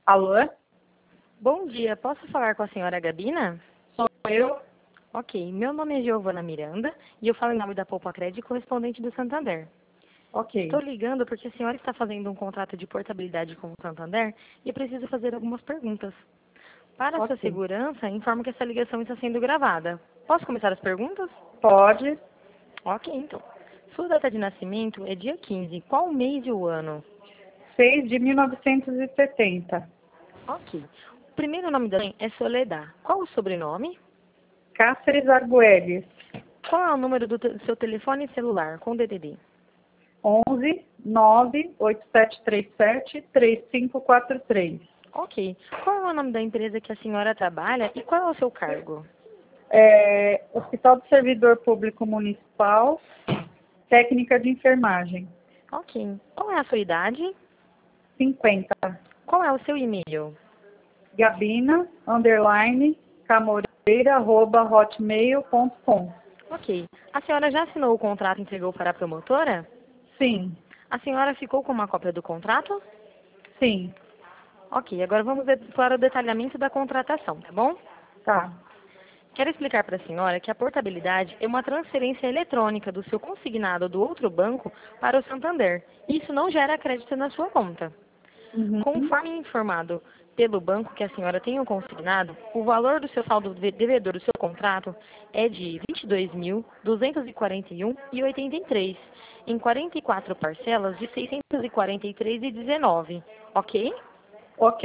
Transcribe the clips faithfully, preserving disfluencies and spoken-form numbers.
Alô? Bom dia, posso falar com a senhora Gabina? Sou eu? Ok, meu nome é Giovana Miranda e eu falo em nome da Poupa Crédito, correspondente do Santander. Ok. Estou ligando porque a senhora está fazendo um contrato de portabilidade com o Santander e eu preciso fazer algumas perguntas. Para a sua Ok. segurança, informo que essa ligação está sendo gravada. Posso começar as perguntas? Pode. Ok, então. Sua data de nascimento é dia quinze. Qual o mês e o ano? seis de mil novecentos e setenta. Ok. O primeiro nome da mãe é Soledad. Qual o sobrenome? Cáceres Arguelles. Qual é o número do te- seu telefone celular com D D D? onze nove oito sete três sete três cinco quatro três. Ok. Qual é o nome da empresa que a senhora trabalha e qual é o seu cargo? É, Hospital do Servidor Público Municipal, técnica de enfermagem. Ok. Qual é a sua idade? cinquenta. Qual é o seu e-mail? Gabina, underline, camoreira, arroba, hotmail ponto com. Ok. A senhora já assinou o contrato e entregou para a promotora? Sim, A senhora ficou com uma cópia do contrato? sim, Ok. Agora vamos de- para o detalhamento da contratação, tá bom? tá. Quero explicar para a senhora que a portabilidade é uma transferência eletrônica do seu consignado do outro banco para o Santander. Isso não gera crédito na sua conta. Uhum. Conforme informado pelo banco que a senhora tem o consignado, o valor do seu saldo de- devedor do seu contrato é de vinte e dois mil duzentos e quarenta e um reais e oitenta e três centavos, em quarenta e quatro parcelas de seiscentos e quarenta e três reais e dezenove centavos, ok? Ok.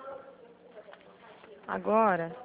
Agora,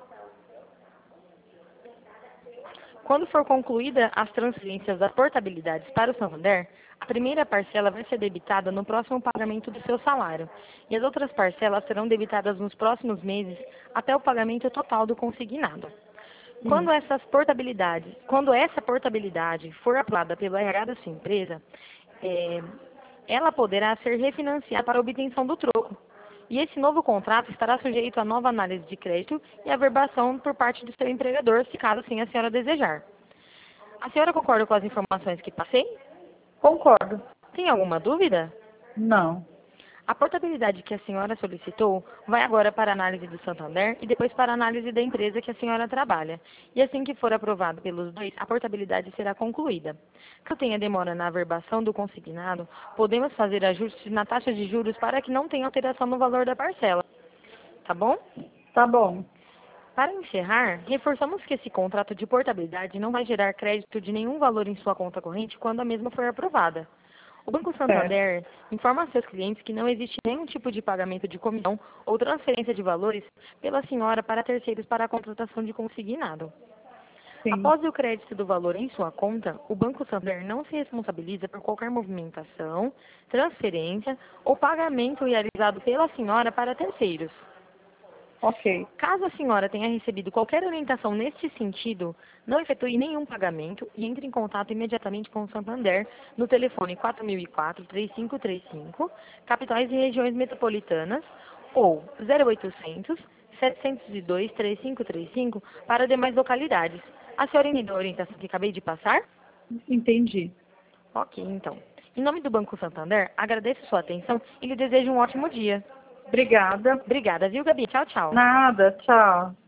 quando for concluída as transferências das portabilidades para o Santander, a primeira parcela vai ser debitada no próximo pagamento do seu salário, e as outras parcelas serão debitadas nos próximos meses até o pagamento total do consignado. Hum. Quando essas portabilidades, quando essa portabilidade for aplicada pelo R H da sua empresa, é, ela poderá ser refinanciada para obtenção do troco. E esse novo contrato estará sujeito a nova análise de crédito e averbação por parte do seu empregador, se caso assim a senhora desejar. A senhora concorda com as informações que passei? Concordo. Tem alguma dúvida? Não. A portabilidade que a senhora solicitou vai agora para a análise do Santander e depois para a análise da empresa que a senhora trabalha. E assim que for aprovado pelos dois, a portabilidade será concluída. Caso tenha demora na averbação do consignado, podemos fazer ajustes na taxa de juros para que não tenha alteração no valor da parcela. Tá bom? Tá bom. Para encerrar, reforçamos que esse contrato de portabilidade não vai gerar crédito de nenhum valor em sua conta corrente quando a mesma for aprovada. O Banco Certo. Santander informa a seus clientes que não existe nenhum tipo de pagamento de comissão ou transferência de valores pela senhora para terceiros para a contratação de consignado. Sim. Após o crédito do valor em sua conta, o Banco Santander não se responsabiliza por qualquer movimentação, transferência ou pagamento realizado pela senhora para terceiros. Ok. Caso a senhora tenha recebido qualquer orientação neste sentido, não efetue nenhum pagamento e entre em contato imediatamente com o Santander no telefone quatro mil e quatro, três cinco três cinco, capitais e regiões metropolitanas, ou zero oitocentos, setecentos e dois, três cinco três cinco para demais localidades. A senhora entendeu a orientação que acabei de passar? Entendi. Ok, então. Em nome do Banco Santander, agradeço sua atenção e lhe desejo um ótimo dia. Obrigada. Obrigada, viu, Gabi? Tchau, tchau. Nada. Tchau.